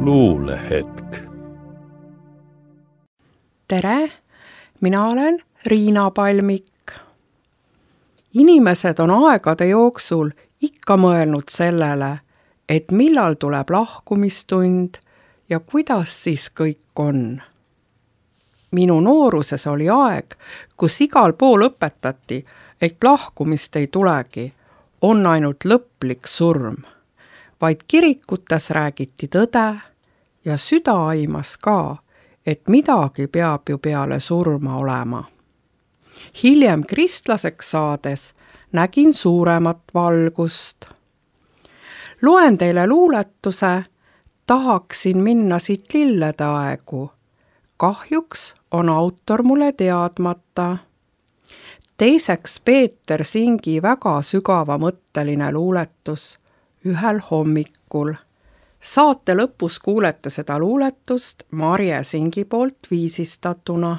luulehetk. Tere, mina olen Riina Palmik. Inimesed on aegade jooksul ikka mõelnud sellele, et millal tuleb lahkumistund ja kuidas siis kõik on. Minu nooruses oli aeg, kus igal pool õpetati, et lahkumist ei tulegi, on ainult lõplik surm. Vaid kirikutes räägiti tõde ja süda aimas ka, et midagi peab ju peale surma olema. Hiljem kristlaseks saades nägin suuremat valgust. Loen teile luuletuse Tahaksin minna siit lillede aegu. Kahjuks on autor mulle teadmata. Teiseks Peeter Singi väga sügavamõtteline luuletus Ühel hommikul. Saate lõpus kuulete seda luuletust Marje Singi poolt viisistatuna.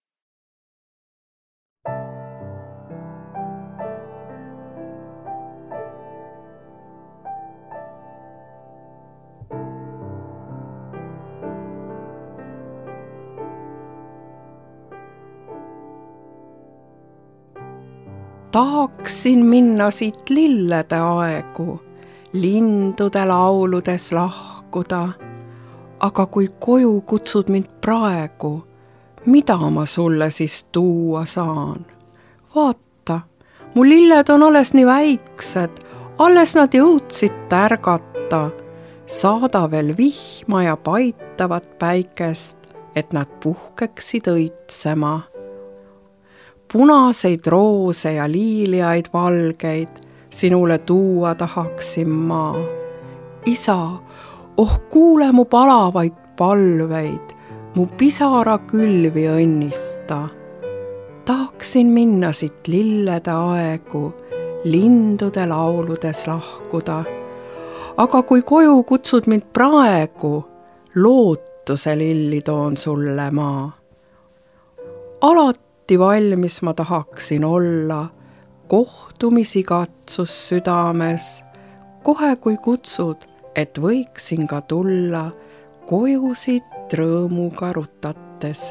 Tahaksin minna siit lillede aegu, lindude lauludes lahkuda, aga kui koju kutsud mind praegu, mida ma sulle siis tuua saan? Vaata, mu lilled on alles nii väiksed, alles nad jõudsid tärgata, saada veel vihma ja paitavat päikest, et nad puhkeksid õitsema. Punaseid roose ja liiliaid valgeid sinule tuua tahaksin ma. Isa, kuule mu palavaid palveid, mu pisara külvi õnnista. Tahaksin minna siit lillede aegu, lindude lauludes lahkuda. Aga kui koju kutsud mind praegu, lootuse lilli toon sulle ma. Alati valmis ma tahaksin olla, kohtumisigatsus südames, kohe kui kutsud, et võiksin ka tulla kojusid rõõmuga rutates.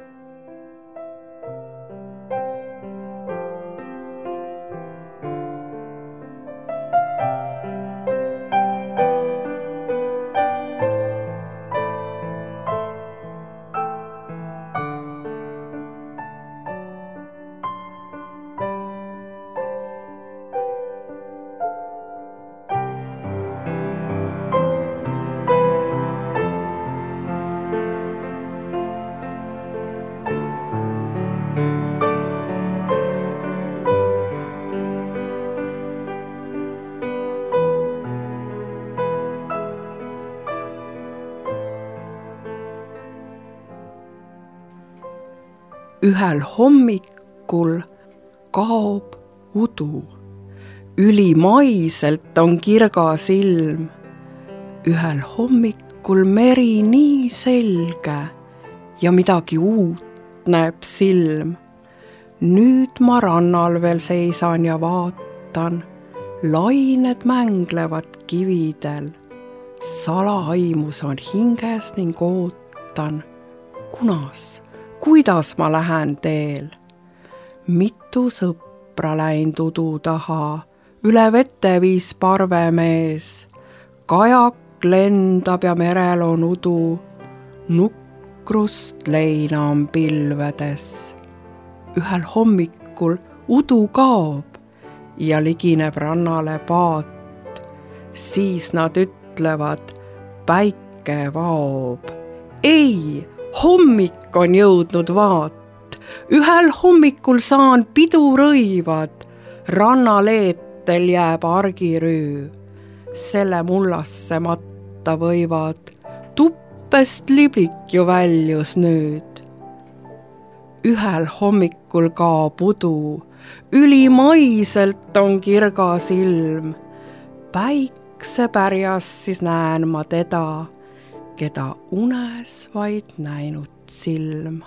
Ühel hommikul kaob udu, ülimaiselt on kirgas ilm. Ühel hommikul meri nii selge ja midagi uut näeb silm. Nüüd ma rannal veel seisan ja vaatan, lained mänglevad kividel. Salaaimus on hinges ning ootan, kuidas ma lähen teel. Mitu sõpra läinud udu taha, üle vete viis parvemees. Kajak lendab ja merel on udu, nukrust leina on pilvedes. Ühel hommikul udu kaob ja ligineb rannale paat. Siis nad ütlevad, päike vaob. Ei, hommik on jõudnud vaat. Ühel hommikul saan pidurõivad, rannaleetel jääb argirüü. Selle mullasse matta võivad, tuppest liblik ju väljus nüüd. Ühel hommikul kaob udu, ülimaiselt on kirgas ilm. Päiksepärjas siis näen ma teda, keda unes vaid näinud silm.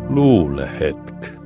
luulehetk.